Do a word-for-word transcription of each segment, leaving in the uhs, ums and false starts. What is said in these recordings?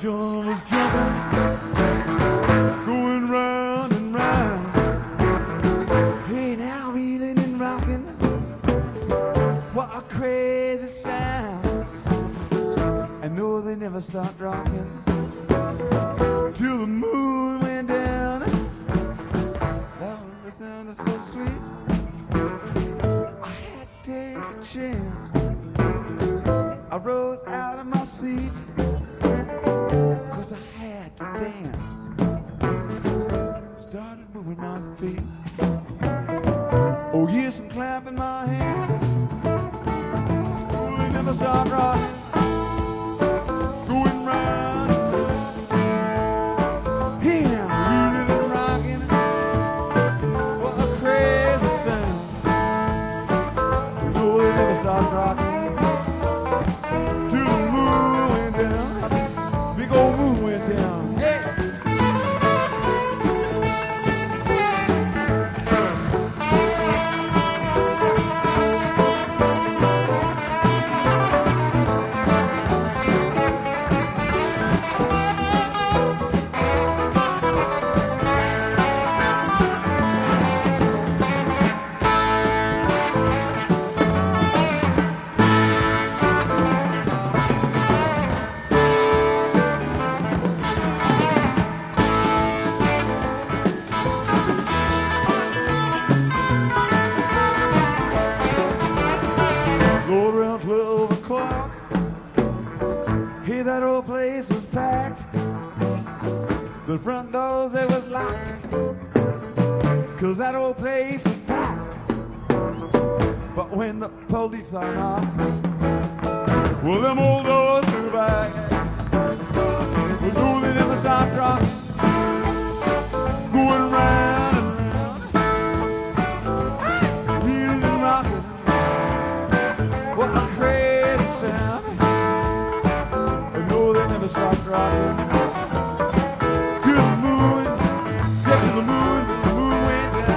joint was jumping, going round and round. Hey, now reeling and rocking, what a crazy sound. I know they never stopped rocking till the moon went down. That was the sound is so sweet. I had to take a chance. I rose out of my seat, cause I had to dance. Started moving my feet. Oh yes, I'm clapping my hands. Oh, they never stopped rocking, going round and round. Hey now, reeling and rocking, what a crazy sound. Oh, they never stopped rocking till the moon went down. Big old moon went down. Hey! Rode around twelve o'clock. Hey, that old place was packed. The front doors, they was locked, cause that old place was packed. But when the police are knocked, well, them old doors flew back. But no, they never stopped rocking, going round and round, reeling and rocking. What a crazy sound. I know they never stopped rocking till the moon, said to the moon, the moon went down.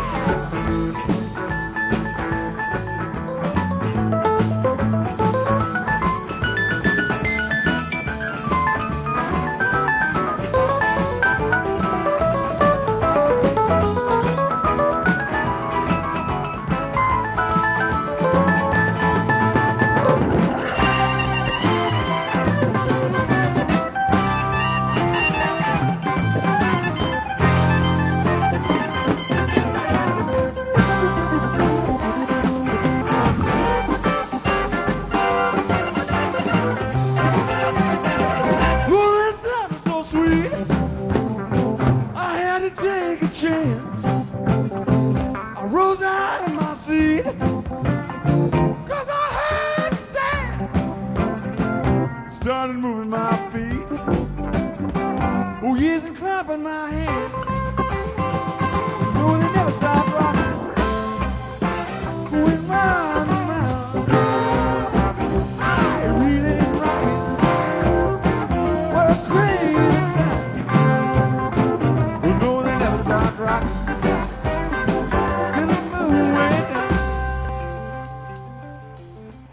Take a chance. I rose out of my seat, cause I had to dance. Started moving my feet. Oh yes, and clapping my hands.